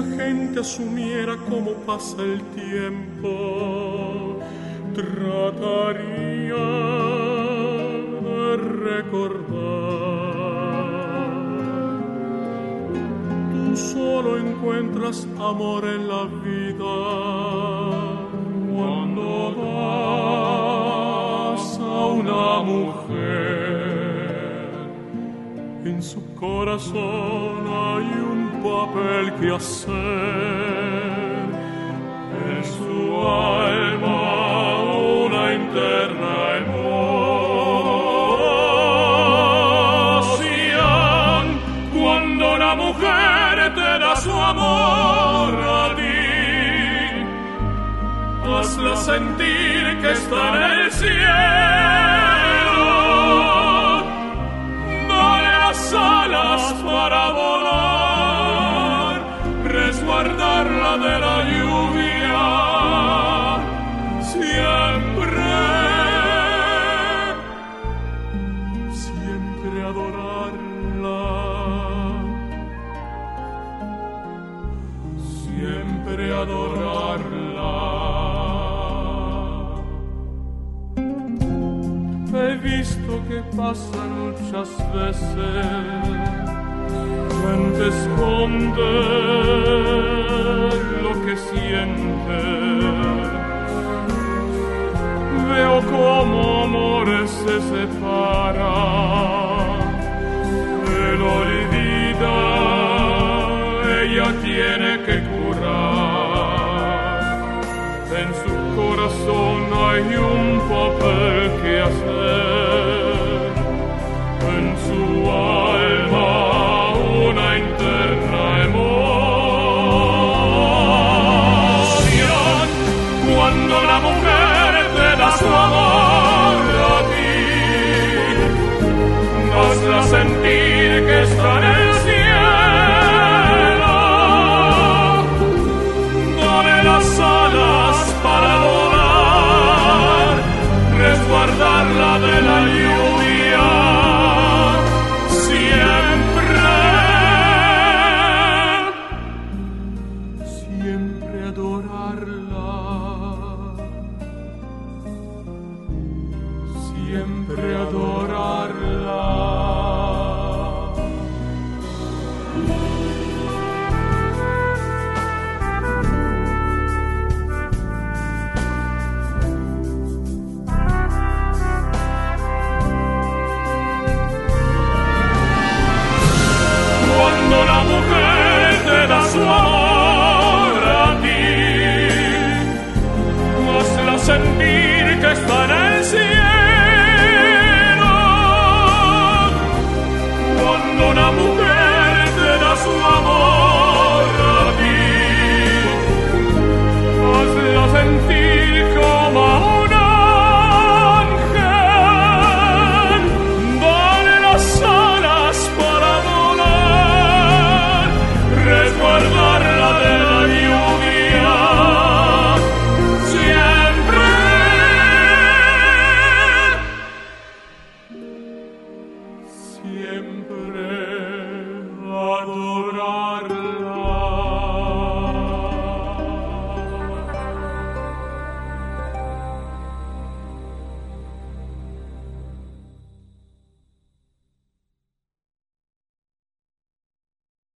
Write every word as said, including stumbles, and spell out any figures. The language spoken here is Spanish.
gente asumiera cómo pasa el tiempo, trataría de recordar. Tú solo encuentras amor en la vida cuando das a una mujer. En su corazón hay un papel que hacer, en su alma una interna emoción. Cuando una mujer te da su amor a ti, hazla sentir que está en el cielo. Dale las alas para volar, resguardarla de la lluvia, siempre, siempre adorarla, siempre adorarla. He visto que pasa muchas veces, gente esconde lo que siente. Veo cómo amores se separan, él olvida, ella tiene que curar. En su corazón hay un papel que hacer, en su alma una interna emoción. Cuando la mujer te da su amor a ti, hazla sentir que está en el cielo. Dale las alas para volar, resguardarla de la lluvia, siempre, siempre adorarla, siempre adorarla. Cuando la mujer te da su amor a ti, hazla sentir que está en el cielo. Cuando una mujer te da su amor a ti, hazla sentir como un ángel. Dale las alas para resguardarla de la lluvia, siempre, siempre.